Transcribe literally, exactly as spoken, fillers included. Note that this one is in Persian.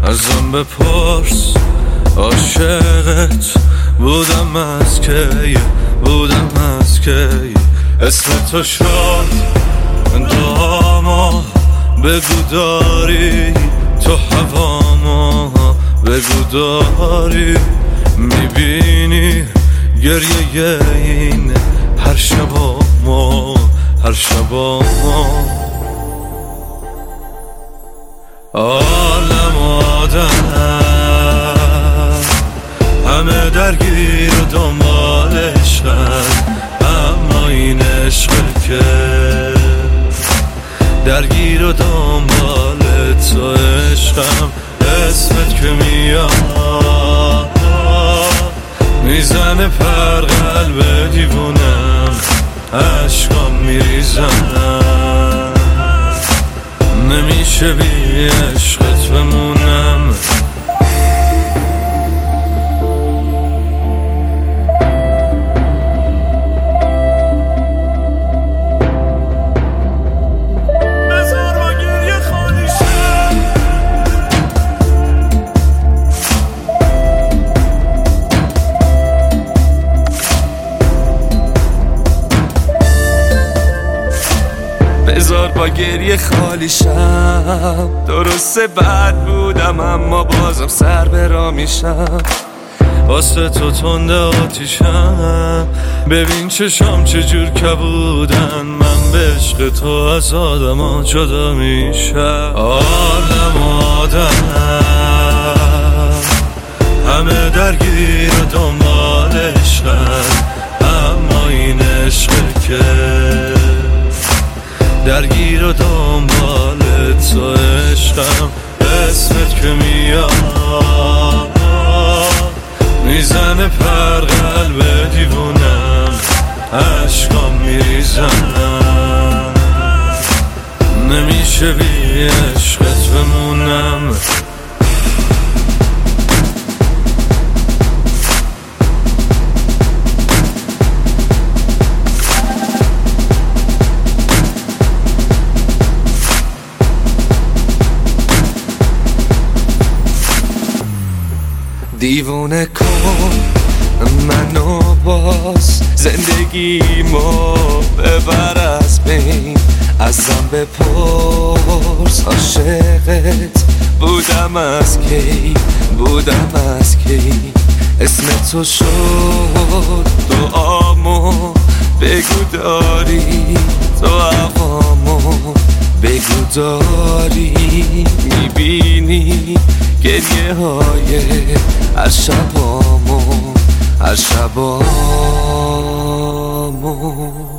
ازم بپرس عاشقت بودم از کی، بودم از کی. اسم تو شد دعاما، بگو داری تو هواما، بگو داری میبینی گریه این هر شبا ما، هر شبا ما. عالم آدم همه درگیر و دنبال عشقن، اما این عشق که درگیر و دنبال تو عشقم. اسمت که میاد میزنه پر قلب دیوونم، عشقام میریزم نمیشه بی عشقت بمونم. بذار با گریه خالی شم، درسته بد بودم اما بازم سر برا میشم. واسه تو تنده آتیشم، ببین چشام چجور کبودن، من به عشق تو از آدم ها جدا میشم. عالم آدم همه درگیر و دنبال عشقن، اما این عشق که درگیر و دنبال تو عشقم. اسمت که میاد میزنه پر قلب دیوونم، عشقام میریزم نمیشه بی عشقت بمونم. دیوونه کن منو باز، زندگیمو ببر از بین، ازم بپرس عاشقت بودم از کی، بودم از کی. اسم تو شد دعامو، بگو داری تو هوامو، بگو داری میبینی گریه های هر شبامو، هر شبامو.